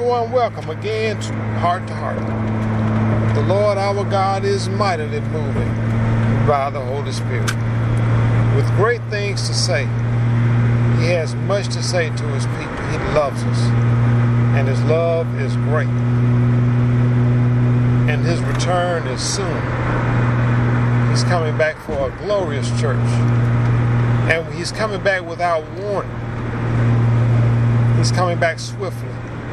everyone welcome again to Heart to Heart. The Lord our God is mightily moving by the Holy Spirit. With great things to say, He has much to say to His people. He loves us, and His love is great. And His return is soon. He's coming back for a glorious church. And He's coming back without warning. He's coming back swiftly.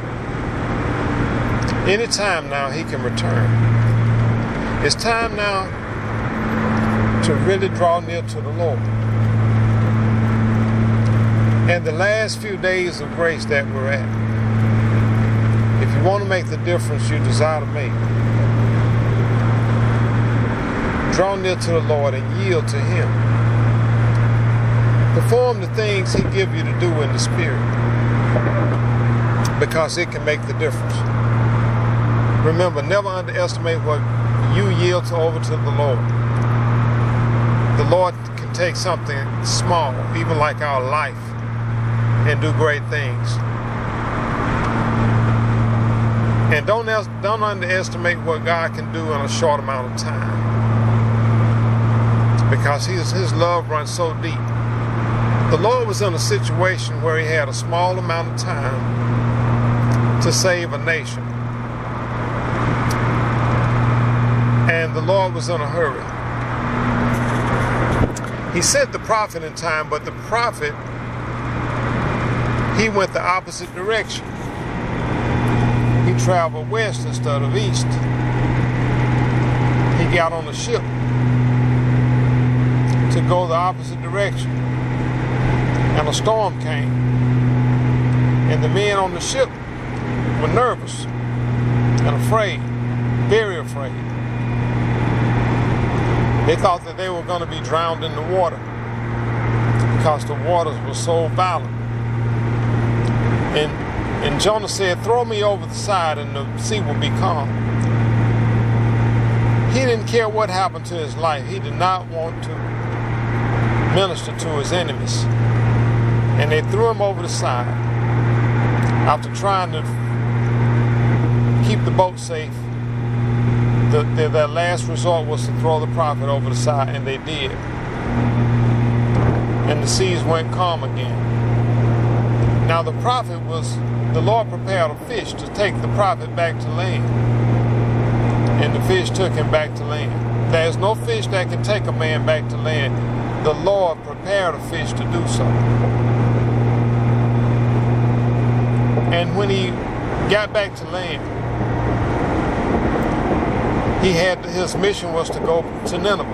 Anytime now He can return. It's time now to really draw near to the Lord. And the last few days of grace that we're at, if you want to make the difference you desire to make, draw near to the Lord and yield to Him. Perform the things He gives you to do in the Spirit, because it can make the difference. Remember, never underestimate what you yield over to the Lord. The Lord can take something small, even like our life, and do great things. And don't underestimate what God can do in a short amount of time, because His love runs so deep. The Lord was in a situation where He had a small amount of time to save a nation. And the Lord was in a hurry. He sent the prophet in time, but the prophet, he went the opposite direction. He traveled west instead of east. He got on a ship to go the opposite direction. And a storm came. And the men on the ship were nervous and afraid, very afraid. They thought that they were going to be drowned in the water because the waters were so violent. And Jonah said, "Throw me over the side and the sea will be calm." He didn't care what happened to his life. He did not want to minister to his enemies. And they threw him over the side. After trying to keep the boat safe, their last resort was to throw the prophet over the side, and they did. And the seas went calm again. Now the Lord prepared a fish to take the prophet back to land. And the fish took him back to land. There's no fish that can take a man back to land. The Lord prepared a fish to do so. And when he got back to land, his mission was to go to Nineveh.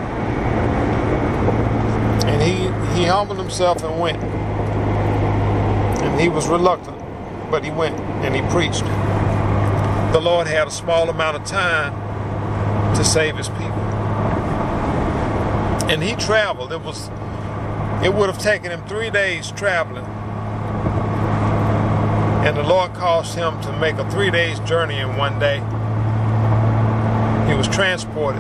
And he humbled himself and went. And he was reluctant, but he went and he preached. The Lord had a small amount of time to save His people. And he traveled. It would have taken him 3 days traveling. And the Lord caused him to make a 3 days journey in 1 day. He was transported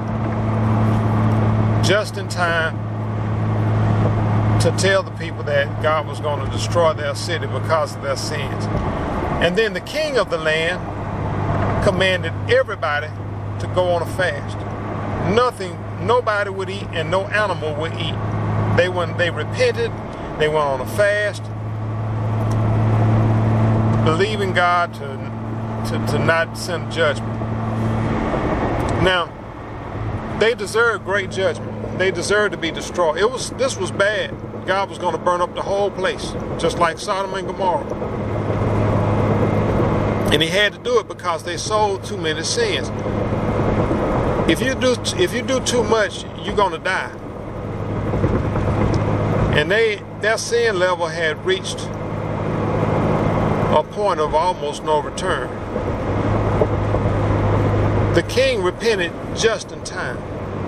just in time to tell the people that God was going to destroy their city because of their sins. And then the king of the land commanded everybody to go on a fast. Nobody would eat, and no animal would eat. They repented, they went on a fast, believing God to not send judgment. Now, they deserved great judgment. They deserved to be destroyed. This was bad. God was going to burn up the whole place, just like Sodom and Gomorrah. And He had to do it because they sold too many sins. If you do too much, you're going to die. And their sin level had reached a point of almost no return. The king repented just in time.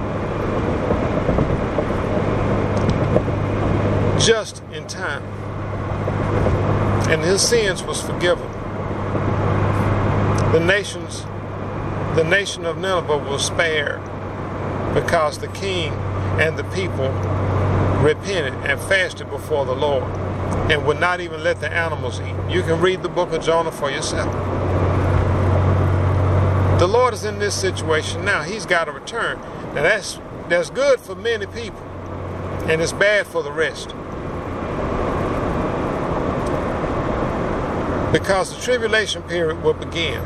Just in time. And his sins was forgiven. The nation of Nineveh was spared because the king and the people repented and fasted before the Lord. and would not even let the animals eat. You can read the book of Jonah for yourself. The Lord is in this situation now. He's got to return. Now that's good for many people, and it's bad for the rest. Because the tribulation period will begin.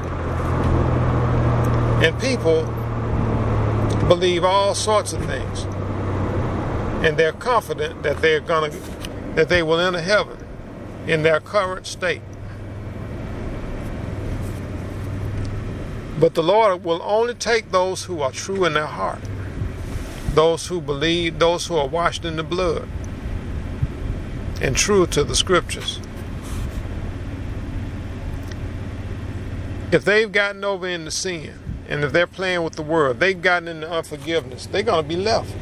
And people believe all sorts of things. And they're confident that that they will enter heaven in their current state. But the Lord will only take those who are true in their heart, those who believe, those who are washed in the blood, and true to the scriptures. If they've gotten over into sin, and if they're playing with the world, they've gotten into unforgiveness, they're going to be left.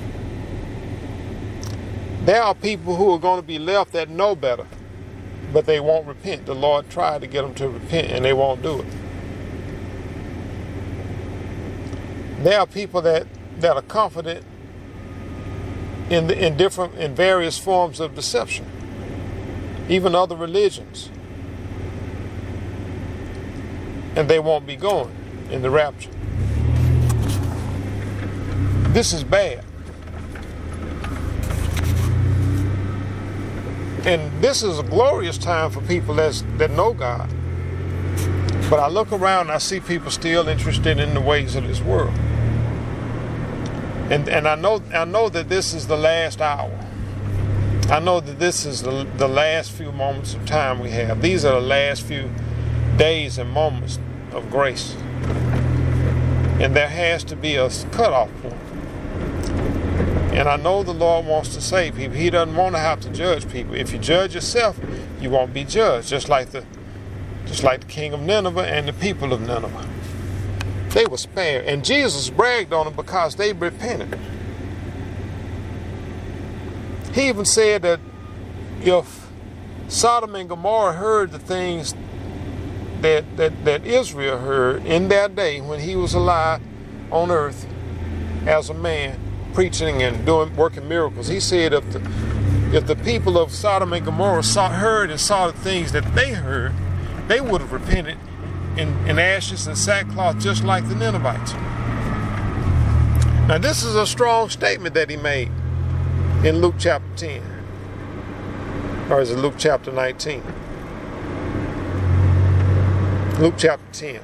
There are people who are going to be left that know better, but they won't repent. The Lord tried to get them to repent, and they won't do it. There are people that are confident in various forms of deception, even other religions, and they won't be going in the rapture. This is bad. And this is a glorious time for people that know God. But I look around and I see people still interested in the ways of this world. And I know that this is the last hour. I know that this is the last few moments of time we have. These are the last few days and moments of grace. And there has to be a cutoff point. And I know the Lord wants to save people. He doesn't want to have to judge people. If you judge yourself, you won't be judged. Just like the king of Nineveh and the people of Nineveh. They were spared. And Jesus bragged on them because they repented. He even said that if Sodom and Gomorrah heard the things that Israel heard in that day when he was alive on earth as a man, preaching and working miracles, he said if the people of Sodom and Gomorrah heard and saw the things that they heard, they would have repented in ashes and sackcloth just like the Ninevites. Now this is a strong statement that he made in Luke chapter 10. Or is it Luke chapter 19? Luke chapter 10.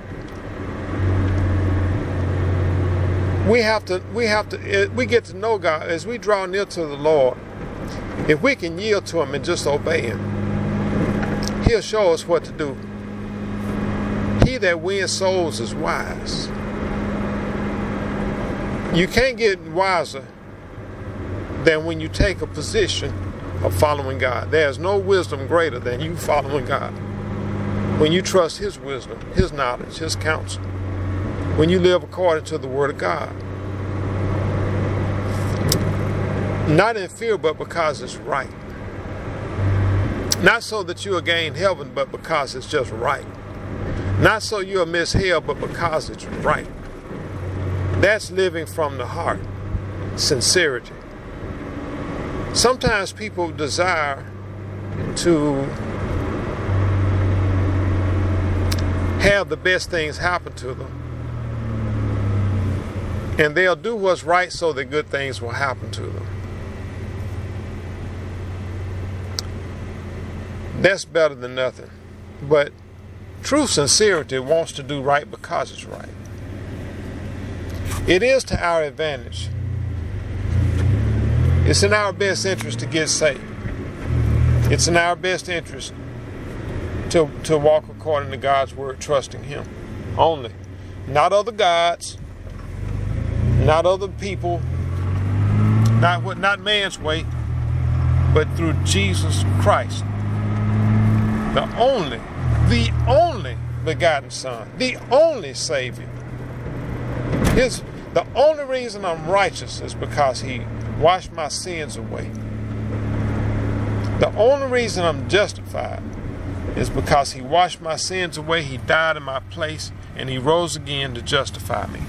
We get to know God as we draw near to the Lord. If we can yield to him and just obey him, he'll show us what to do. He that wins souls is wise. You can't get wiser than when you take a position of following God. There's no wisdom greater than you following God. When you trust his wisdom, his knowledge, his counsel. When you live according to the word of God. Not in fear, but because it's right. Not so that you'll gain heaven, but because it's just right. Not so you'll miss hell, but because it's right. That's living from the heart. Sincerity. Sometimes people desire to have the best things happen to them. And they'll do what's right so that good things will happen to them. That's better than nothing. But true sincerity wants to do right because it's right. It is to our advantage. It's in our best interest to get saved. It's in our best interest to walk according to God's word, trusting him only. Not other gods, not other people, not man's way, but through Jesus Christ. The only begotten Son, the only Savior. The only reason I'm righteous is because he washed my sins away. The only reason I'm justified is because he washed my sins away, he died in my place, and he rose again to justify me.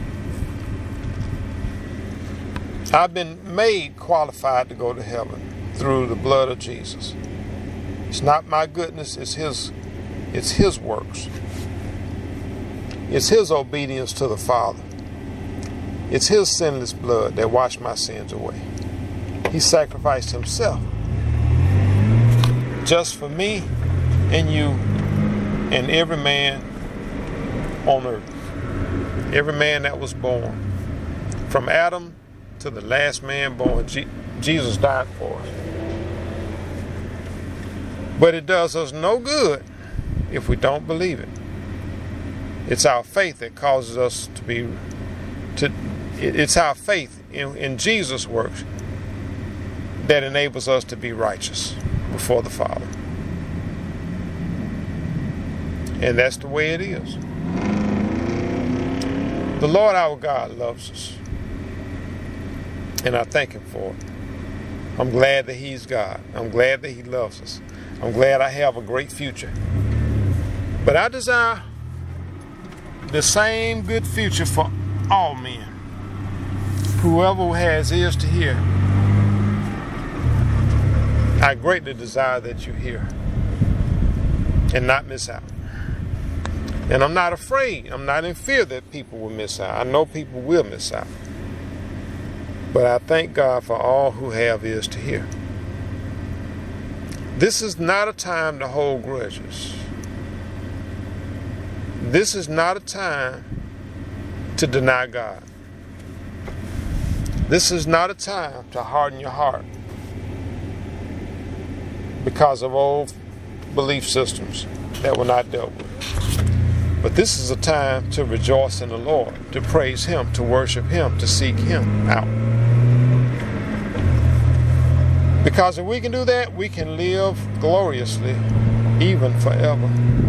I've been made qualified to go to heaven. through the blood of Jesus. It's not my goodness, it's his works. It's his obedience to the Father. It's his sinless blood that washed my sins away. He sacrificed himself just for me and you and every man on earth. Every man that was born. From Adam to the last man born, Jesus died for us. But it does us no good if we don't believe it. It's our faith that causes us it's our faith in Jesus' works that enables us to be righteous before the Father. And that's the way it is. The Lord our God loves us. And I thank him for it. I'm glad that he's God. I'm glad that he loves us. I'm glad I have a great future. But I desire the same good future for all men. Whoever has ears to hear, I greatly desire that you hear and not miss out. And I'm not afraid. I'm not in fear that people will miss out. I know people will miss out. But I thank God for all who have ears to hear. This is not a time to hold grudges. This is not a time to deny God. This is not a time to harden your heart because of old belief systems that were not dealt with. But this is a time to rejoice in the Lord, to praise him, to worship him, to seek him out. Because if we can do that, we can live gloriously, even forever.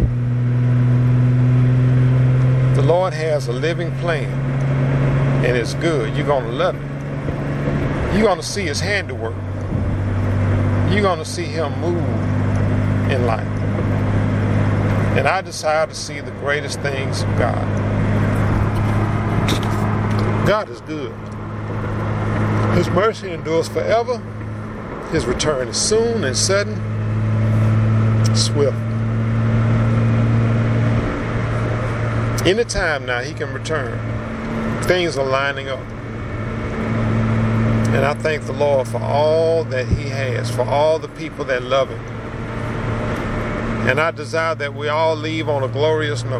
The Lord has a living plan, and it's good. You're going to love it. You're going to see his handiwork. You're going to see him move in life. And I desire to see the greatest things of God. God is good. His mercy endures forever. His return is soon and sudden, swift. Anytime now he can return. Things are lining up. And I thank the Lord for all that he has, for all the people that love him. And I desire that we all leave on a glorious note.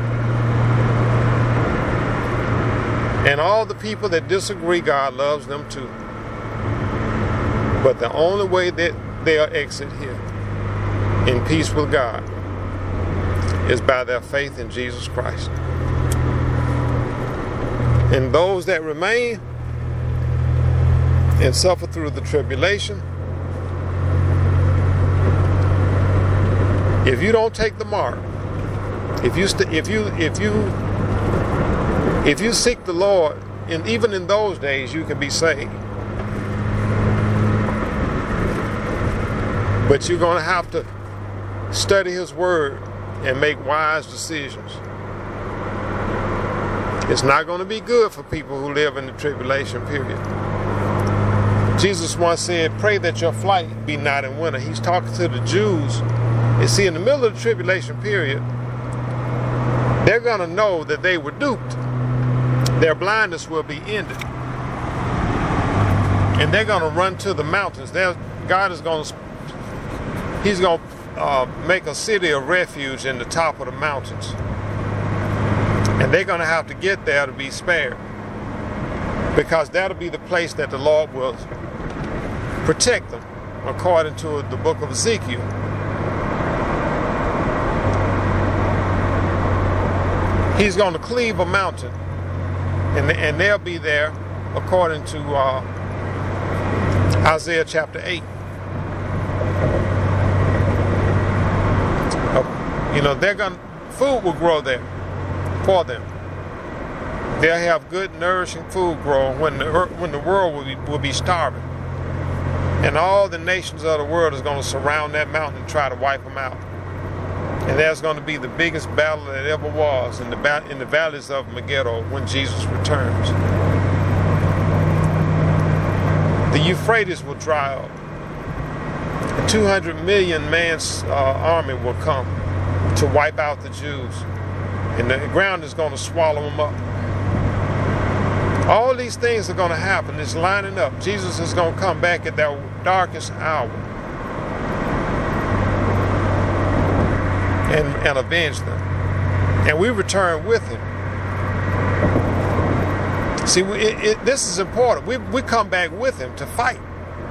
And all the people that disagree, God loves them too. But the only way that they'll exit here in peace with God is by their faith in Jesus Christ. And those that remain and suffer through the tribulation, if you don't take the mark, if you seek the Lord, and even in those days you can be saved. But you're going to have to study his word and make wise decisions. It's not going to be good for people who live in the tribulation period. Jesus once said, pray that your flight be not in winter. He's talking to the Jews. You see, in the middle of the tribulation period, they're going to know that they were duped. Their blindness will be ended. And they're going to run to the mountains. God is going to He's going to make a city of refuge in the top of the mountains. And they're going to have to get there to be spared. Because that'll be the place that the Lord will protect them, according to the book of Ezekiel. He's going to cleave a mountain. And they'll be there, according to Isaiah chapter 8. Food will grow there for them. They'll have good, nourishing food growing when the world will be starving. And all the nations of the world is going to surround that mountain and try to wipe them out. And that's going to be the biggest battle that ever was in the valleys of Megiddo when Jesus returns. The Euphrates will dry up. 200 million man's army will come to wipe out the Jews. And the ground is going to swallow them up. All these things are going to happen. It's lining up. Jesus is going to come back at that darkest hour and avenge them. And we return with him. See, this is important. We come back with him to fight.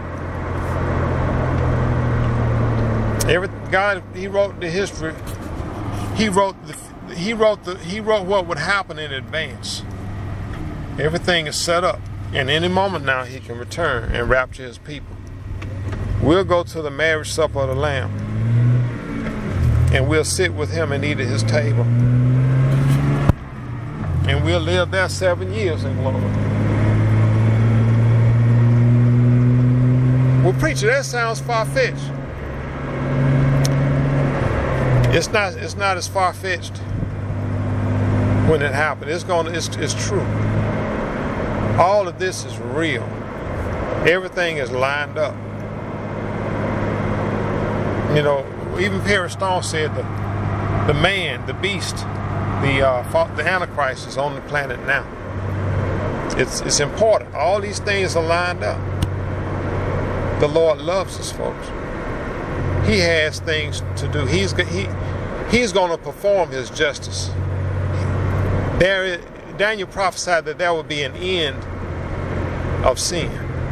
God, he wrote the history. He wrote what would happen in advance. Everything is set up. And any moment now he can return and rapture his people. We'll go to the marriage supper of the Lamb. And we'll sit with him and eat at his table. And we'll live there 7 years in glory. Well, preacher, that sounds far-fetched. It's not as far-fetched when it happened. It's true. All of this is real. Everything is lined up. You know, even Perry Stone said the man, the beast, the Antichrist is on the planet now. It's important. All these things are lined up. The Lord loves us, folks. He has things to do. He's going to perform his justice. Daniel prophesied that there would be an end of sin.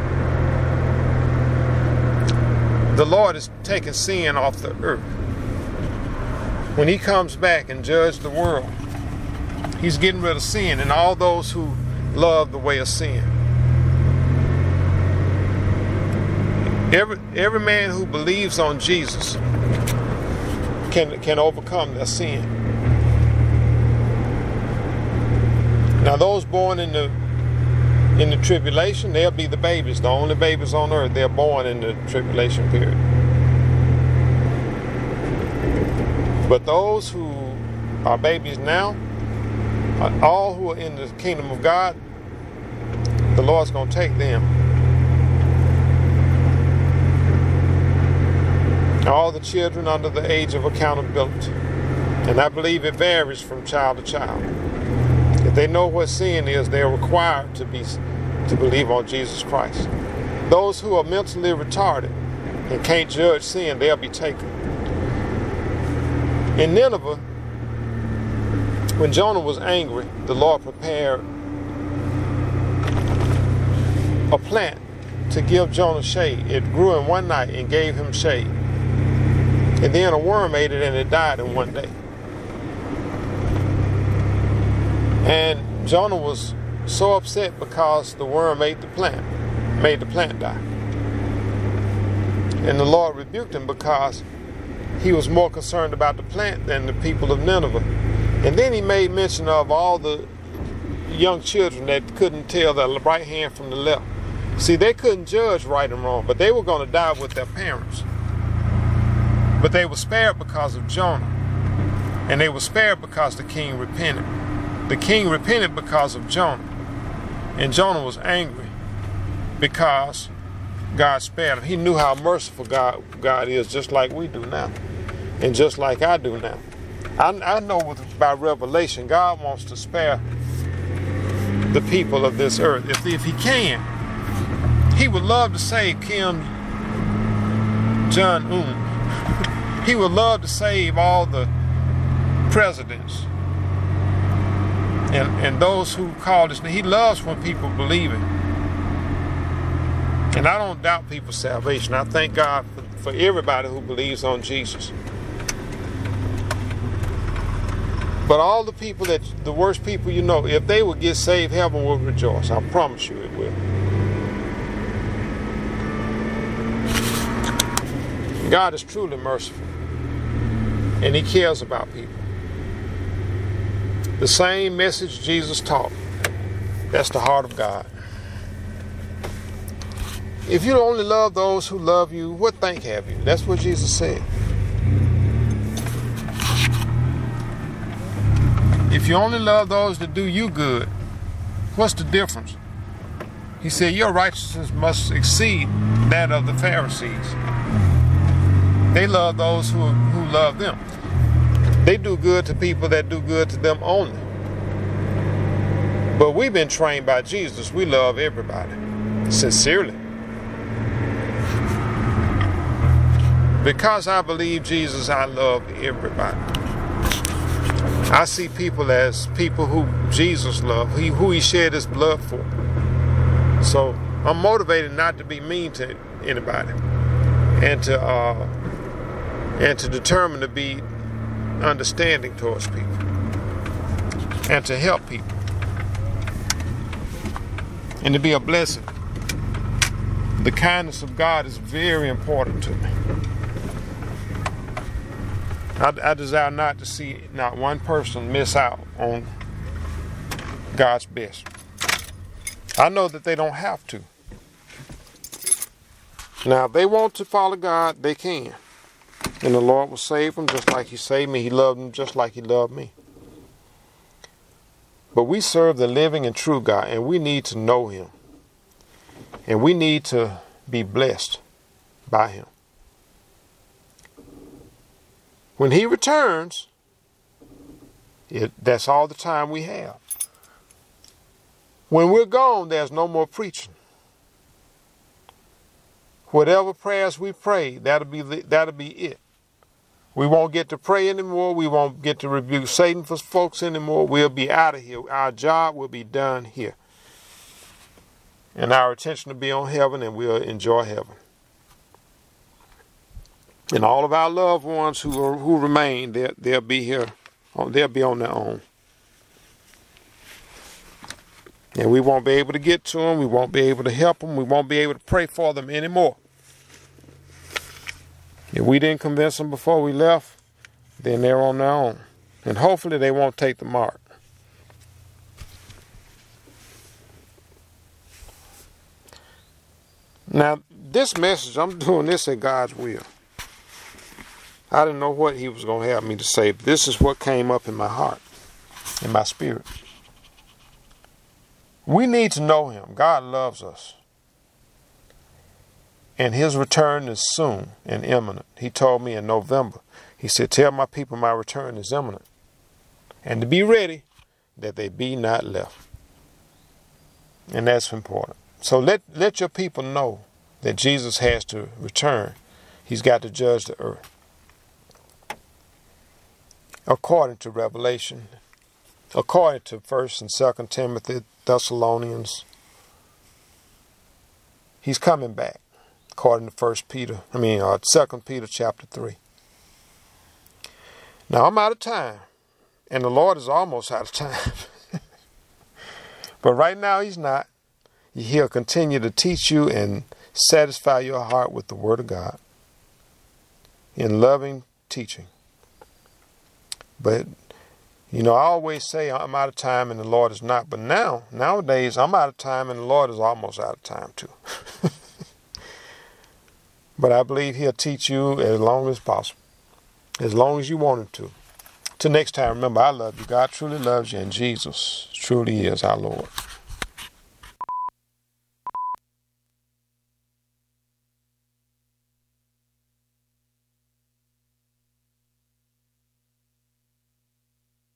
The Lord is taking sin off the earth. When he comes back and judges the world, he's getting rid of sin and all those who love the way of sin. Every man who believes on Jesus can overcome their sin. Now those born in the tribulation, they'll be the babies, the only babies on earth. They're born in the tribulation period. But those who are babies now, all who are in the kingdom of God, the Lord's going to take them. All the children under the age of accountability. And I believe it varies from child to child. If they know what sin is, they're required to believe on Jesus Christ. Those who are mentally retarded and can't judge sin, they'll be taken. In Nineveh, when Jonah was angry, the Lord prepared a plant to give Jonah shade. It grew in one night and gave him shade. And then a worm ate it and it died in one day. And Jonah was so upset because the worm ate the plant, made the plant die. And the Lord rebuked him because he was more concerned about the plant than the people of Nineveh. And then he made mention of all the young children that couldn't tell the right hand from the left. See, they couldn't judge right and wrong, but they were going to die with their parents. But they were spared because of Jonah. And they were spared because the king repented. The king repented because of Jonah. And Jonah was angry because God spared him. He knew how merciful God is, just like we do now. And just like I do now. I know by revelation, God wants to spare the people of this earth. If he can, he would love to save Kim Jong-un. He would love to save all the presidents and those who call this. He loves when people believe it. And I don't doubt people's salvation. I thank God for everybody who believes on Jesus. But all the people the worst people you know, if they would get saved, heaven will rejoice. I promise you it will. God is truly merciful. And he cares about people. The same message Jesus taught. That's the heart of God. If you only love those who love you, what thank have you? That's what Jesus said. If you only love those that do you good, what's the difference? He said, your righteousness must exceed that of the Pharisees. They love those who love them. They do good to people that do good to them only. But we've been trained by Jesus. We love everybody, sincerely. Because I believe Jesus, I love everybody. I see people as people who Jesus loved, who he shed his blood for. So I'm motivated not to be mean to anybody, and to determine to be understanding towards people, and to help people, and to be a blessing. The kindness of God is very important to me. I desire not to see not one person miss out on God's best. I know that they don't have to. Now, if they want to follow God, they can. And the Lord will save them just like he saved me. He loved them just like he loved me. But we serve the living and true God, and we need to know him. And we need to be blessed by him. When he returns, that's all the time we have. When we're gone, there's no more preaching. Whatever prayers we pray, that'll be it. We won't get to pray anymore. We won't get to rebuke Satan for folks anymore. We'll be out of here. Our job will be done here. And our attention will be on heaven, and we'll enjoy heaven. And all of our loved ones who remain, they'll be here. They'll be on their own. And we won't be able to get to them. We won't be able to help them. We won't be able to pray for them anymore. If we didn't convince them before we left, then they're on their own. And hopefully they won't take the mark. Now, this message, I'm doing this at God's will. I didn't know what he was going to have me to say. This is what came up in my heart, in my spirit. We need to know him. God loves us. And his return is soon and imminent. He told me in November, he said, tell my people my return is imminent. And to be ready, that they be not left. And that's important. So let your people know that Jesus has to return. He's got to judge the earth. According to Revelation, according to 1st and 2nd Timothy, Thessalonians, he's coming back. According to 2 Peter chapter 3. Now I'm out of time, and the Lord is almost out of time. But right now he's not. He'll continue to teach you and satisfy your heart with the Word of God in loving teaching. But, I always say I'm out of time and the Lord is not. But nowadays, I'm out of time and the Lord is almost out of time too. But I believe he'll teach you as long as possible. As long as you want him to. Till next time, remember, I love you. God truly loves you, and Jesus truly is our Lord.